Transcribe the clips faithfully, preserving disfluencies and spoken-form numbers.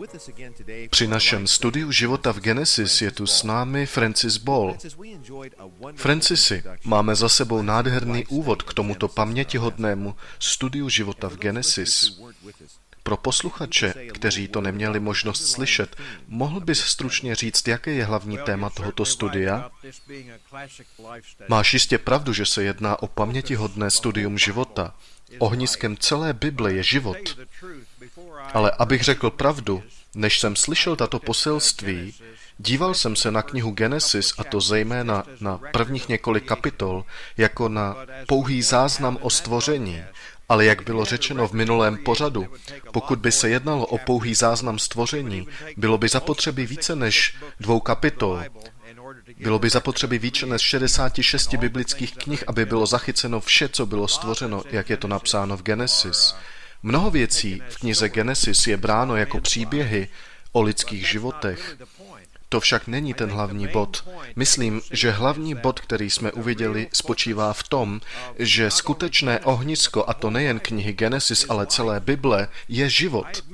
Při našem studiu života v Genesis je tu s námi Francis Ball. Francisi, máme za sebou nádherný úvod k tomuto pamětihodnému studiu života v Genesis. Pro posluchače, kteří to neměli možnost slyšet, mohl bys stručně říct, jaké je hlavní téma tohoto studia? Máš jistě pravdu, že se jedná o pamětihodné studium života. Ohniskem celé Bible je život. Ale abych řekl pravdu, než jsem slyšel tato poselství, díval jsem se na knihu Genesis, a to zejména na prvních několik kapitol, jako na pouhý záznam o stvoření. Ale jak bylo řečeno v minulém pořadu, pokud by se jednalo o pouhý záznam stvoření, bylo by zapotřebí více než dvou kapitol. Bylo by zapotřebí více než šedesát šest biblických knih, aby bylo zachyceno vše, co bylo stvořeno, jak je to napsáno v Genesis. Mnoho věcí v knize Genesis je bráno jako příběhy o lidských životech. To však není ten hlavní bod. Myslím, že hlavní bod, který jsme uviděli, spočívá v tom, že skutečné ohnisko, a to nejen knihy Genesis, ale celé Bible, je život.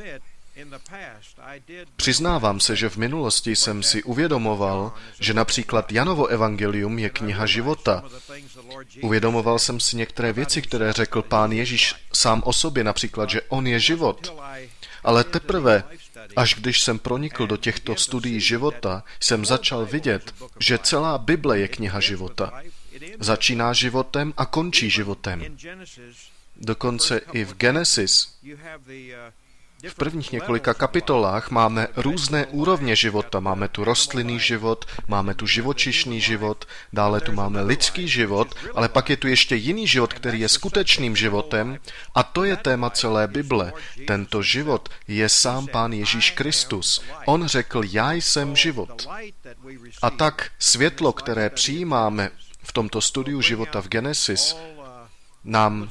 Přiznávám se, že v minulosti jsem si uvědomoval, že například Janovo evangelium je kniha života. Uvědomoval jsem si některé věci, které řekl Pán Ježíš sám o sobě, například, že on je život. Ale teprve, až když jsem pronikl do těchto studií života, jsem začal vidět, že celá Bible je kniha života. Začíná životem a končí životem. Dokonce i v Genesis, v prvních několika kapitolách máme různé úrovně života. Máme tu rostlinný život, máme tu živočišný život, dále tu máme lidský život, ale pak je tu ještě jiný život, který je skutečným životem, a to je téma celé Bible. Tento život je sám Pán Ježíš Kristus. On řekl, já jsem život. A tak světlo, které přijímáme v tomto studiu života v Genesis, nám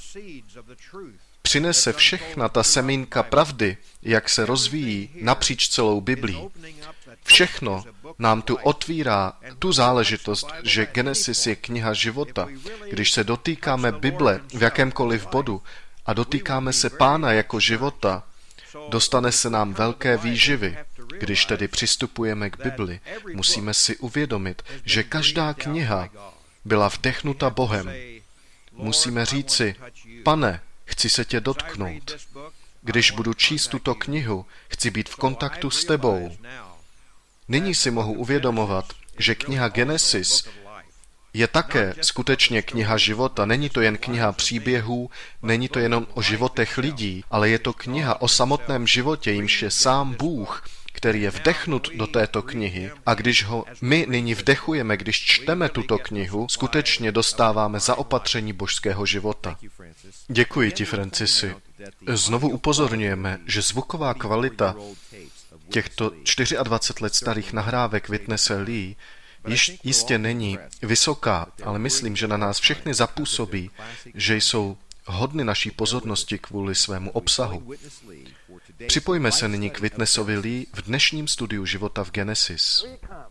přinese všechna ta semínka pravdy, jak se rozvíjí napříč celou Biblí. Všechno nám tu otvírá tu záležitost, že Genesis je kniha života. Když se dotýkáme Bible v jakémkoliv bodu a dotýkáme se Pána jako života, dostane se nám velké výživy. Když tedy přistupujeme k Bibli, musíme si uvědomit, že každá kniha byla vdechnuta Bohem. Musíme říci, Pane, chci se tě dotknout. Když budu číst tuto knihu, chci být v kontaktu s tebou. Nyní si mohu uvědomovat, že kniha Genesis je také skutečně kniha života. Není to jen kniha příběhů, není to jenom o životech lidí, ale je to kniha o samotném životě, jimž je sám Bůh, který je vdechnut do této knihy, a když ho my nyní vdechujeme, když čteme tuto knihu, skutečně dostáváme zaopatření božského života. Děkuji ti, Francisi. Znovu upozorňujeme, že zvuková kvalita těchto dvacet čtyři let starých nahrávek Witnesse Lee již jistě není vysoká, ale myslím, že na nás všechny zapůsobí, že jsou hodny naší pozornosti kvůli svému obsahu. Připojme se nyní k Witnessovi Lee v dnešním studiu života v Genesis.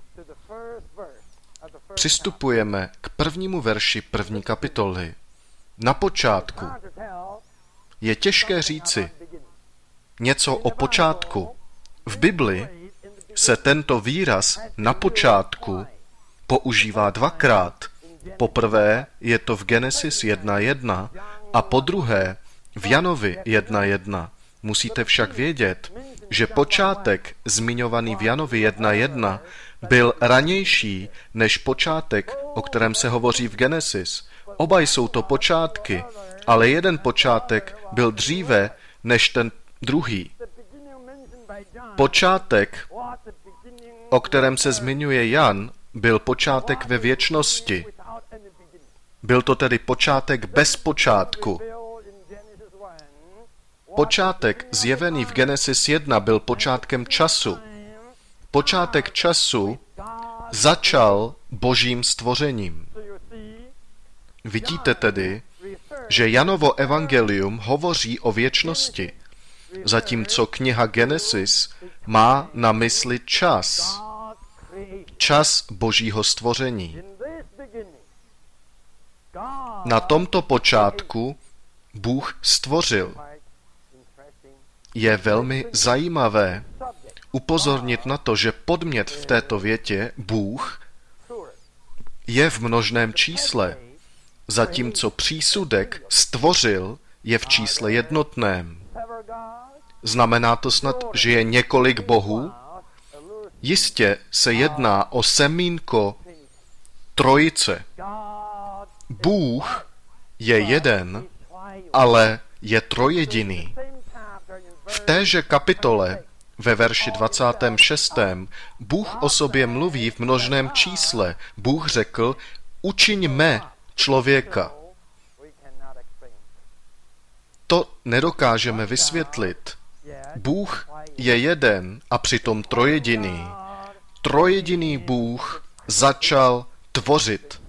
Přistupujeme k prvnímu verši první kapitoly. Na počátku. Je těžké říci něco o počátku. V Bibli se tento výraz na počátku používá dvakrát. Poprvé je to v Genesis jedna jedna a podruhé v Janovi jedna jedna. Musíte však vědět, že počátek zmiňovaný v Janovi jedna jedna byl ranější než počátek, o kterém se hovoří v Genesis. Oba jsou to počátky, ale jeden počátek byl dříve než ten druhý. Počátek, o kterém se zmiňuje Jan, byl počátek ve věčnosti. Byl to tedy počátek bez počátku. Počátek zjevený v Genesis jedna byl počátkem času. Počátek času začal božím stvořením. Vidíte tedy, že Janovo evangelium hovoří o věčnosti, zatímco kniha Genesis má na mysli čas. Čas božího stvoření. Na tomto počátku Bůh stvořil. Je velmi zajímavé upozornit na to, že podmět v této větě, Bůh, je v množném čísle, zatímco přísudek stvořil je v čísle jednotném. Znamená to snad, že je několik bohů? Jistě se jedná o semínko trojice. Bůh je jeden, ale je trojjediný. V téže kapitole ve verši dvacátém šestém Bůh o sobě mluví v množném čísle. Bůh řekl, učiňme člověka. To nedokážeme vysvětlit. Bůh je jeden a přitom trojjediný. Trojjediný Bůh začal tvořit.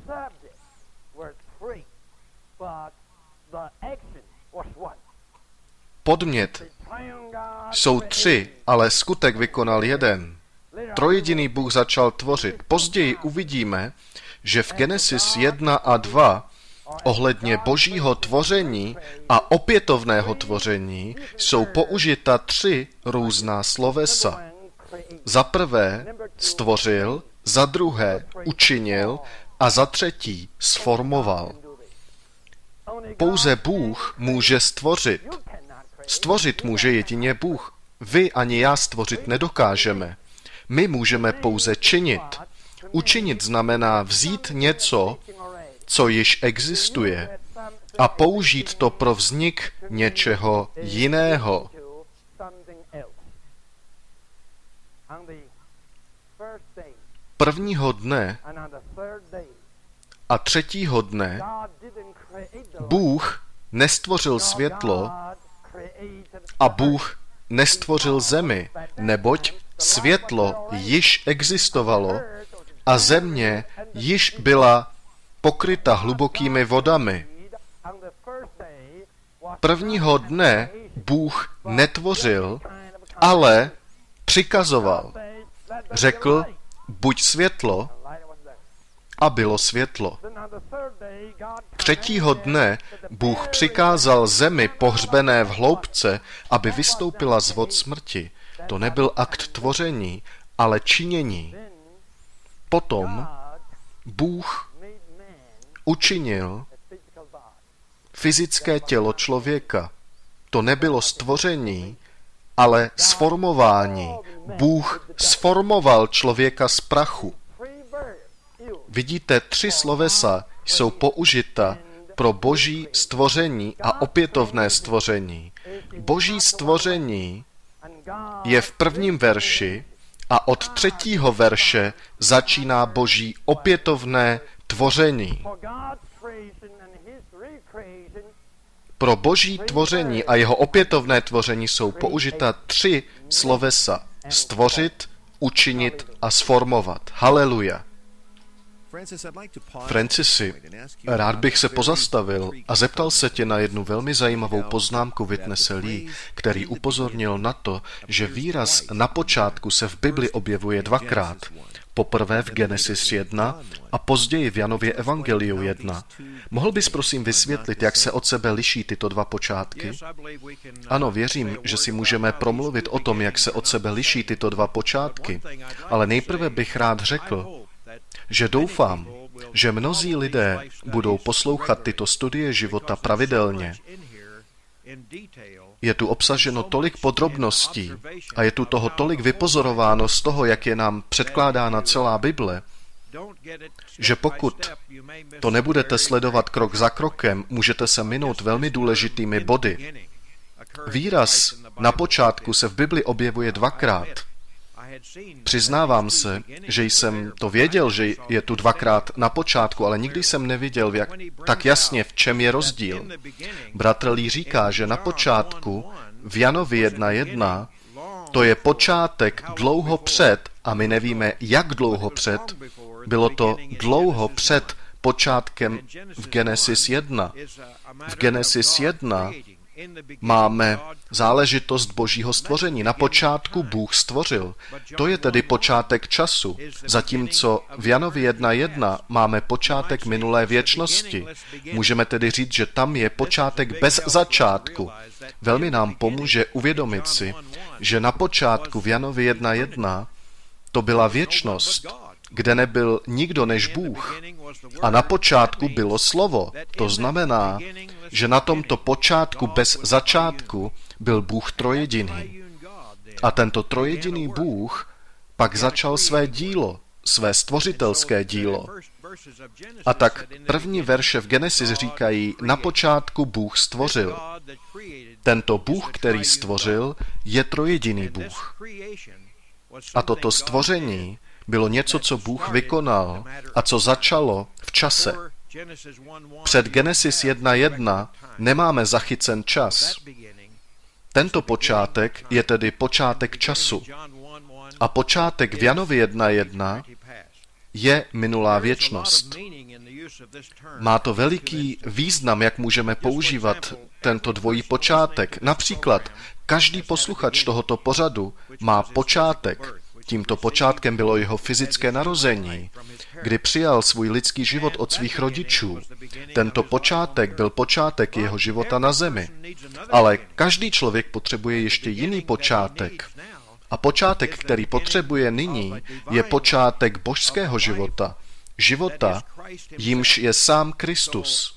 Podmět jsou tři, ale skutek vykonal jeden. Trojjediný Bůh začal tvořit. Později uvidíme, že v Genesis jedna a dva ohledně božího tvoření a opětovného tvoření jsou použita tři různá slovesa. Za prvé stvořil, za druhé učinil a za třetí sformoval. Pouze Bůh může stvořit. Stvořit může jedině Bůh. Vy ani já stvořit nedokážeme. My můžeme pouze činit. Učinit znamená vzít něco, co již existuje, a použít to pro vznik něčeho jiného. Prvního dne a třetího dne Bůh nestvořil světlo a Bůh nestvořil zemi, neboť světlo již existovalo a země již byla pokryta hlubokými vodami. Prvního dne Bůh netvořil, ale přikazoval. Řekl, buď světlo, a bylo světlo. Třetího dne Bůh přikázal zemi pohřbené v hloubce, aby vystoupila z vod smrti. To nebyl akt tvoření, ale činění. Potom Bůh učinil fyzické tělo člověka. To nebylo stvoření, ale sformování. Bůh sformoval člověka z prachu. Vidíte, tři slovesa jsou použita pro boží stvoření a opětovné stvoření. Boží stvoření je v prvním verši a od třetího verše začíná boží opětovné tvoření. Pro boží tvoření a jeho opětovné tvoření jsou použita tři slovesa. Stvořit, učinit a sformovat. Haleluja. Francisi, rád bych se pozastavil a zeptal se tě na jednu velmi zajímavou poznámku Witnesse Lee, který upozornil na to, že výraz na počátku se v Bibli objevuje dvakrát. Poprvé v Genesis jedna a později v Janově Evangeliu jedna. Mohl bys prosím vysvětlit, jak se od sebe liší tyto dva počátky? Ano, věřím, že si můžeme promluvit o tom, jak se od sebe liší tyto dva počátky, ale nejprve bych rád řekl, že doufám, že mnozí lidé budou poslouchat tyto studie života pravidelně. Je tu obsaženo tolik podrobností a je tu toho tolik vypozorováno z toho, jak je nám předkládána celá Bible, že pokud to nebudete sledovat krok za krokem, můžete se minout velmi důležitými body. Výraz na počátku se v Bibli objevuje dvakrát. Přiznávám se, že jsem to věděl, že je tu dvakrát na počátku, ale nikdy jsem neviděl jak, tak jasně, v čem je rozdíl. Bratr Lee říká, že na počátku v Janovi jedna jedna to je počátek dlouho před, a my nevíme, jak dlouho před, bylo to dlouho před počátkem v Genesis jedna. V Genesis jedna máme záležitost božího stvoření. Na počátku Bůh stvořil. To je tedy počátek času. Zatímco v Janovi jedna jedna máme počátek minulé věčnosti. Můžeme tedy říct, že tam je počátek bez začátku. velmi nám pomůže uvědomit si, že na počátku v Janovi jedna jedna to byla věčnost, kde nebyl nikdo než Bůh. A na počátku bylo slovo. To znamená, že na tomto počátku bez začátku byl Bůh trojjediný. A tento trojjediný Bůh pak začal své dílo, své stvořitelské dílo. A tak první verše v Genesis říkají, na počátku Bůh stvořil. Tento Bůh, který stvořil, je trojjediný Bůh. A toto stvoření bylo něco, co Bůh vykonal a co začalo v čase. Před Genesis jedna jedna nemáme zachycen čas. Tento počátek je tedy počátek času. A počátek v Janovi jedna jedna je minulá věčnost. Má to veliký význam, jak můžeme používat tento dvojí počátek. Například, každý posluchač tohoto pořadu má počátek. Tímto počátkem bylo jeho fyzické narození, kdy přijal svůj lidský život od svých rodičů. Tento počátek byl počátek jeho života na zemi. Ale každý člověk potřebuje ještě jiný počátek. A počátek, který potřebuje nyní, je počátek božského života. Života, jímž je sám Kristus.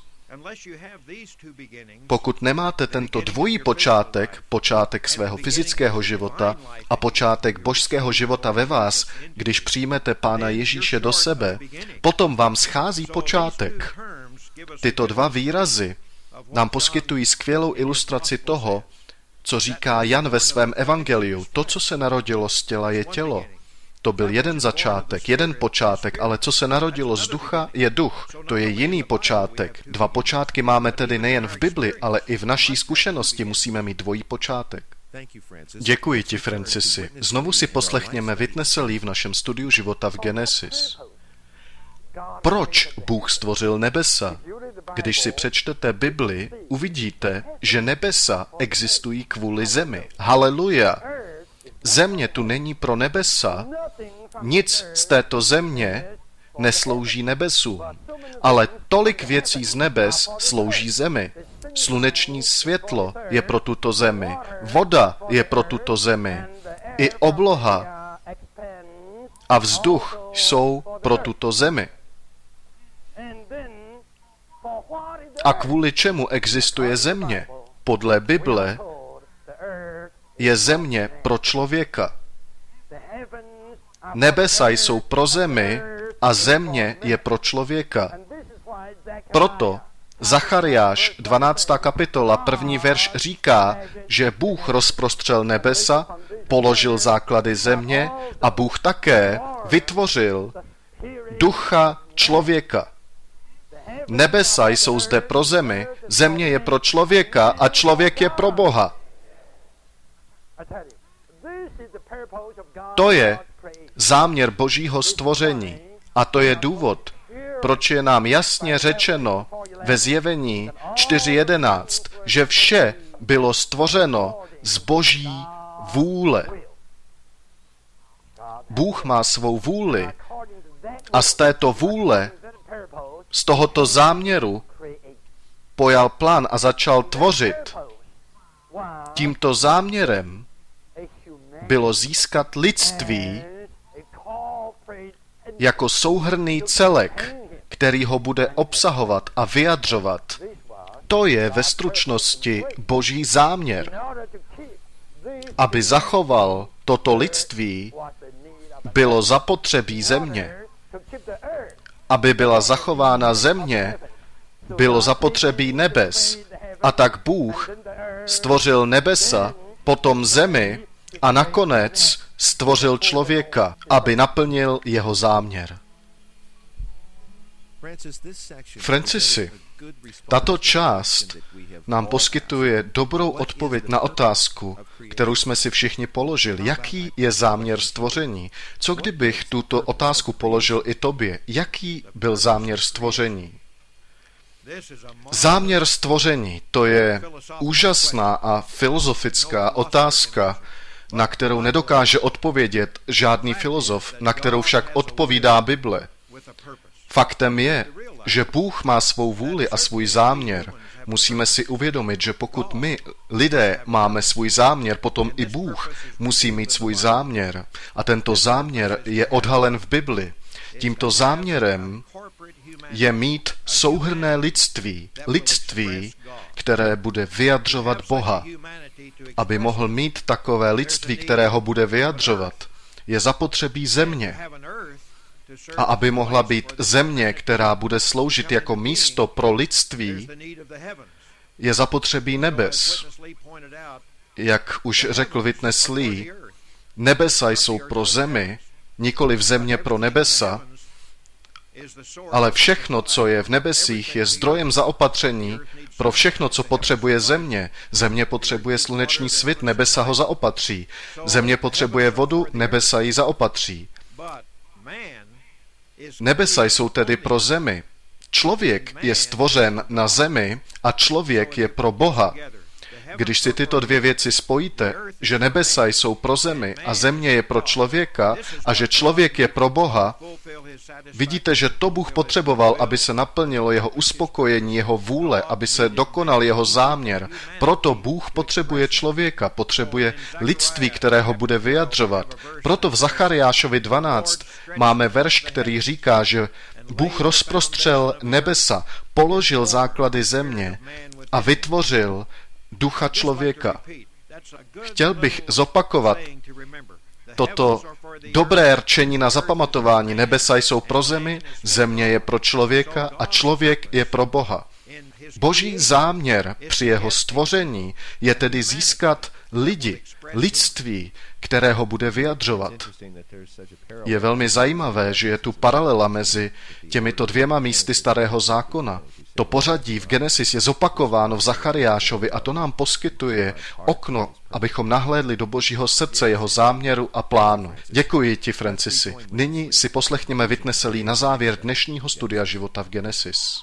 Pokud nemáte tento dvojí počátek, počátek svého fyzického života a počátek božského života ve vás, když přijmete Pána Ježíše do sebe, potom vám schází počátek. Tyto dva výrazy nám poskytují skvělou ilustraci toho, co říká Jan ve svém evangeliu. To, co se narodilo z těla, je tělo. To byl jeden začátek, jeden počátek, ale co se narodilo z ducha, je duch. To je jiný počátek. Dva počátky máme tedy nejen v Bibli, ale i v naší zkušenosti musíme mít dvojí počátek. Děkuji ti, Francisi. Znovu si poslechněme Witnesse Lee v našem studiu života v Genesis. Proč Bůh stvořil nebesa? Když si přečtete Bibli, uvidíte, že nebesa existují kvůli zemi. Haleluja! Země tu není pro nebesa. Nic z této země neslouží nebesům. Ale tolik věcí z nebes slouží zemi. Sluneční světlo je pro tuto zemi. Voda je pro tuto zemi. I obloha a vzduch jsou pro tuto zemi. A kvůli čemu existuje země? Podle Bible je země pro člověka. Nebesa jsou pro zemi a země je pro člověka. Proto Zachariáš, dvanáctá kapitola, první verš říká, že Bůh rozprostřel nebesa, položil základy země a Bůh také vytvořil ducha člověka. Nebesa jsou zde pro zemi, země je pro člověka a člověk je pro Boha. To je záměr Božího stvoření a to je důvod, proč je nám jasně řečeno ve Zjevení čtyři jedenáct, že vše bylo stvořeno z Boží vůle. Bůh má svou vůli a z této vůle, z tohoto záměru pojal plán a začal tvořit. Tímto záměrem bylo získat lidství jako souhrnný celek, který ho bude obsahovat a vyjadřovat. To je ve stručnosti Boží záměr. Aby zachoval toto lidství, bylo zapotřebí země. Aby byla zachována země, bylo zapotřebí nebes. A tak Bůh stvořil nebesa, potom zemi a nakonec stvořil člověka, aby naplnil jeho záměr. Francisi, tato část nám poskytuje dobrou odpověď na otázku, kterou jsme si všichni položili. Jaký je záměr stvoření? Co kdybych tuto otázku položil i tobě? Jaký byl záměr stvoření? Záměr stvoření, to je úžasná a filozofická otázka, na kterou nedokáže odpovědět žádný filozof, na kterou však odpovídá Bible. Faktem je, že Bůh má svou vůli a svůj záměr. Musíme si uvědomit, že pokud my, lidé, máme svůj záměr, potom i Bůh musí mít svůj záměr. A tento záměr je odhalen v Bibli. Tímto záměrem je mít souhrnné lidství, lidství, které bude vyjadřovat Boha. Aby mohl mít takové lidství, které ho bude vyjadřovat, je zapotřebí země. A aby mohla být země, která bude sloužit jako místo pro lidství, je zapotřebí nebes. Jak už řekl Witness Lee, nebesa jsou pro zemi, nikoli v země pro nebesa, ale všechno, co je v nebesích, je zdrojem zaopatření pro všechno, co potřebuje země. Země potřebuje sluneční svit, nebesa ho zaopatří. Země potřebuje vodu, nebesa ji zaopatří. Nebesa jsou tedy pro zemi. Člověk je stvořen na zemi a člověk je pro Boha. Když si tyto dvě věci spojíte, že nebesa jsou pro zemi a země je pro člověka a že člověk je pro Boha, vidíte, že to Bůh potřeboval, aby se naplnilo jeho uspokojení, jeho vůle, aby se dokonal jeho záměr. Proto Bůh potřebuje člověka, potřebuje lidství, které ho bude vyjadřovat. Proto v Zachariášovi dvanáct máme verš, který říká, že Bůh rozprostřel nebesa, položil základy země a vytvořil ducha člověka. Chtěl bych zopakovat toto dobré rčení na zapamatování. Nebesa jsou pro zemi, země je pro člověka a člověk je pro Boha. Boží záměr při jeho stvoření je tedy získat lidi, lidství, které ho bude vyjadřovat. Je velmi zajímavé, že je tu paralela mezi těmito dvěma místy Starého zákona. To pořadí v Genesis je zopakováno v Zachariášovi a to nám poskytuje okno, abychom nahlédli do Božího srdce, jeho záměru a plánu. Děkuji ti, Francisi. Nyní si poslechněme Witnesse Lee na závěr dnešního studia života v Genesis.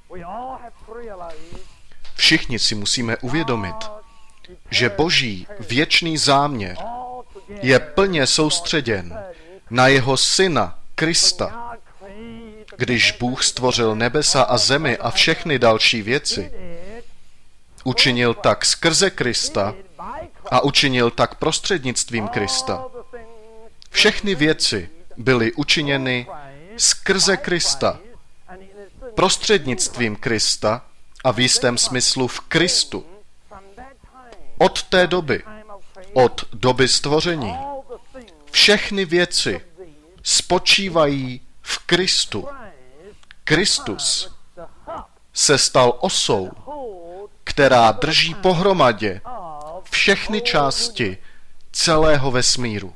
Všichni si musíme uvědomit, že Boží věčný záměr je plně soustředěn na jeho syna, Krista. Když Bůh stvořil nebesa a zemi a všechny další věci, učinil tak skrze Krista a učinil tak prostřednictvím Krista. Všechny věci byly učiněny skrze Krista, prostřednictvím Krista a v jistém smyslu v Kristu. Od té doby, od doby stvoření, všechny věci spočívají v Kristu. Kristus se stal osou, která drží pohromadě všechny části celého vesmíru.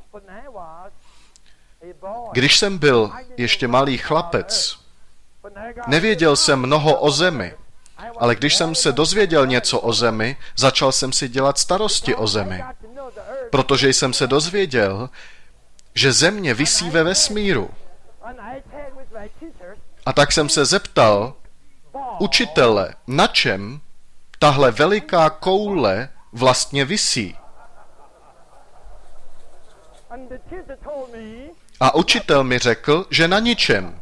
Když jsem byl ještě malý chlapec, nevěděl jsem mnoho o zemi, ale když jsem se dozvěděl něco o zemi, začal jsem si dělat starosti o zemi, protože jsem se dozvěděl, že země visí ve vesmíru. A tak jsem se zeptal učitele, na čem tahle veliká koule vlastně visí. A učitel mi řekl, že na ničem.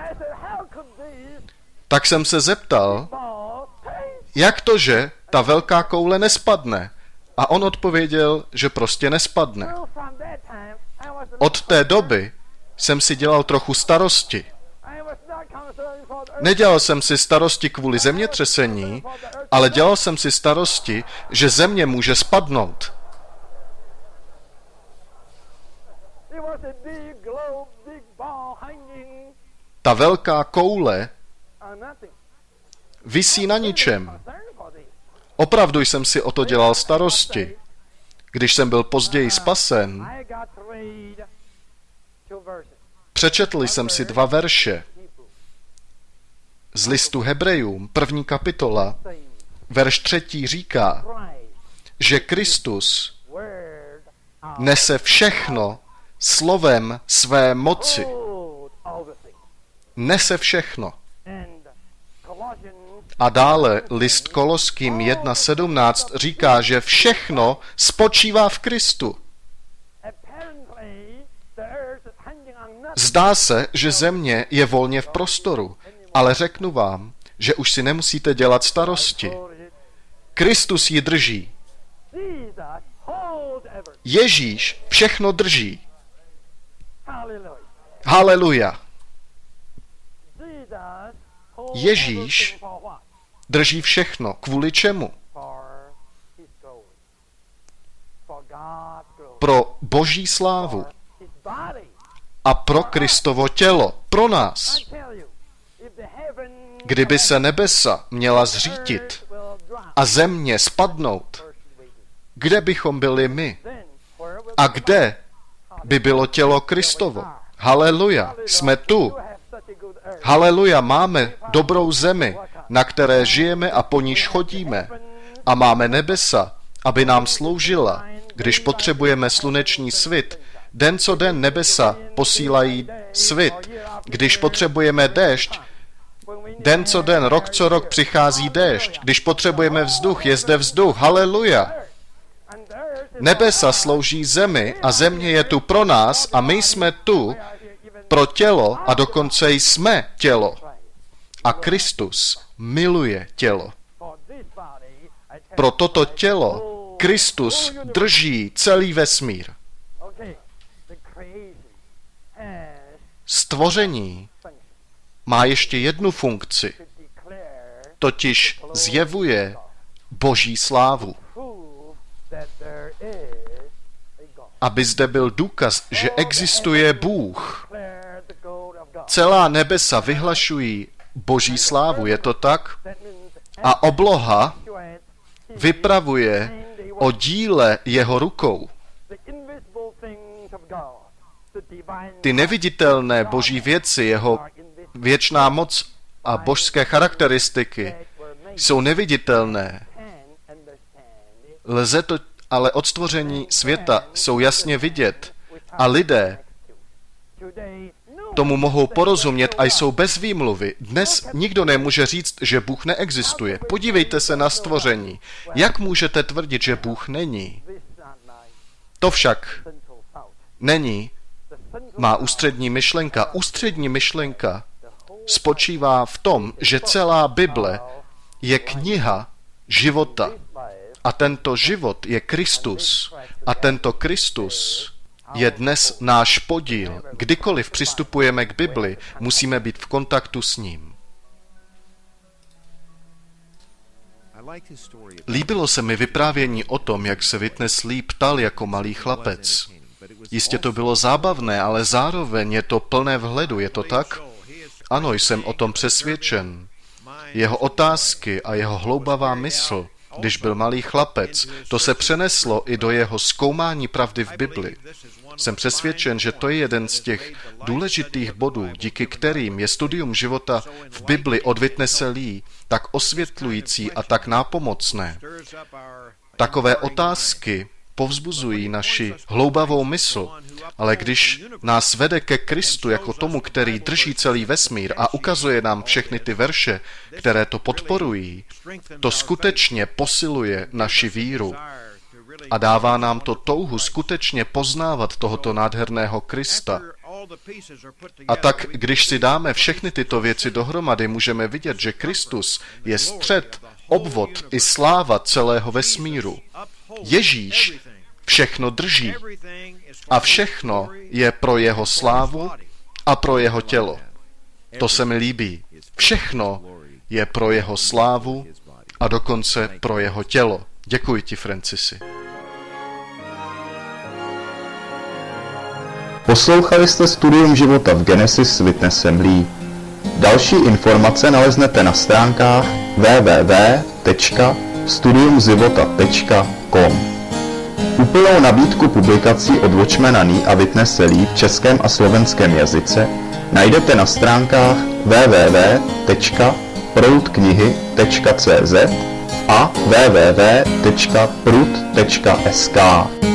Tak jsem se zeptal, jak to, že ta velká koule nespadne? A on odpověděl, že prostě nespadne. Od té doby jsem si dělal trochu starosti. Nedělal jsem si starosti kvůli zemětřesení, ale dělal jsem si starosti, že země může spadnout. Ta velká koule visí na ničem. Opravdu jsem si o to dělal starosti. Když jsem byl později spasen, přečetl jsem si dva verše z listu Hebrejům, první kapitola, verš třetí říká, že Kristus nese všechno slovem své moci. Nese všechno. A dále list Koloským jedna sedmnáct říká, že všechno spočívá v Kristu. Zdá se, že země je volně v prostoru, ale řeknu vám, že už si nemusíte dělat starosti. Kristus ji drží. Ježíš všechno drží. Haleluja. Ježíš drží všechno. Kvůli čemu? Pro Boží slávu a pro Kristovo tělo, pro nás. Kdyby se nebesa měla zřítit a země spadnout, kde bychom byli my? A kde by bylo tělo Kristovo? Haleluja, jsme tu. Haleluja, máme dobrou zemi, na které žijeme a po níž chodíme. A máme nebesa, aby nám sloužila, když potřebujeme sluneční svit. Den co den nebesa posílají svit. Když potřebujeme déšť, den co den, rok co rok přichází déšť. Když potřebujeme vzduch, je zde vzduch. Haleluja. Nebesa slouží zemi a země je tu pro nás a my jsme tu pro tělo a dokonce jsme tělo. A Kristus miluje tělo. Pro toto tělo Kristus drží celý vesmír. Stvoření má ještě jednu funkci, totiž zjevuje Boží slávu. Aby zde byl důkaz, že existuje Bůh. Celá nebesa vyhlašují Boží slávu, je to tak? A obloha vypravuje o díle jeho rukou. Ty neviditelné Boží věci, jeho věčná moc a božské charakteristiky jsou neviditelné. Lze to, ale od stvoření světa jsou jasně vidět a lidé tomu mohou porozumět a jsou bez výmluvy. Dnes nikdo nemůže říct, že Bůh neexistuje. Podívejte se na stvoření. Jak můžete tvrdit, že Bůh není? To však není má ústřední myšlenka. Ústřední myšlenka spočívá v tom, že celá Bible je kniha života. A tento život je Kristus. A tento Kristus je dnes náš podíl. Kdykoliv přistupujeme k Bibli, musíme být v kontaktu s ním. Líbilo se mi vyprávění o tom, jak se Witness Lee ptal jako malý chlapec. Jistě to bylo zábavné, ale zároveň je to plné vhledu, je to tak? Ano, jsem o tom přesvědčen. Jeho otázky a jeho hloubavá mysl, když byl malý chlapec, to se přeneslo i do jeho zkoumání pravdy v Bibli. Jsem přesvědčen, že to je jeden z těch důležitých bodů, díky kterým je studium života v Bibli od Witnesse Lee tak osvětlující a tak nápomocné. Takové otázky povzbuzují naši hloubavou mysl, ale když nás vede ke Kristu jako tomu, který drží celý vesmír a ukazuje nám všechny ty verše, které to podporují, to skutečně posiluje naši víru a dává nám to touhu skutečně poznávat tohoto nádherného Krista. A tak, když si dáme všechny tyto věci dohromady, můžeme vidět, že Kristus je střed, obvod i sláva celého vesmíru. Ježíš všechno drží a všechno je pro jeho slávu a pro jeho tělo. To se mi líbí. Všechno je pro jeho slávu a dokonce pro jeho tělo. Děkuji ti, Francisi. Poslouchali jste Studium života v Genesis s Witnessem Lee. Další informace naleznete na stránkách w w w tečka studium života tečka com. Úplnou nabídku publikací od Watchmana Nee a Witnesse Lee v českém a slovenském jazyce najdete na stránkách w w w tečka proud knihy tečka c z a w w w tečka prud tečka s k.